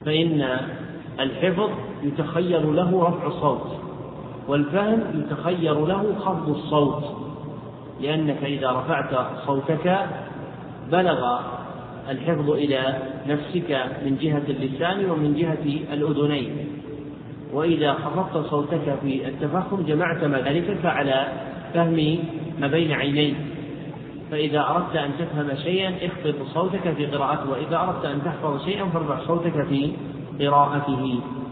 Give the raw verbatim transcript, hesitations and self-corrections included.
فإن الحفظ يتخير له رفع الصوت، والفهم يتخير له خفض الصوت، لأنك إذا رفعت صوتك بلغ الحفظ إلى نفسك من جهة اللسان ومن جهة الأذنين، وإذا خفضت صوتك في التفخم جمعت مداركك على فهم ما بين عينيك. فإذا أردت أن تفهم شيئا اخفض صوتك في قراءته، وإذا أردت أن تحفظ شيئا فارفع صوتك في قراءته.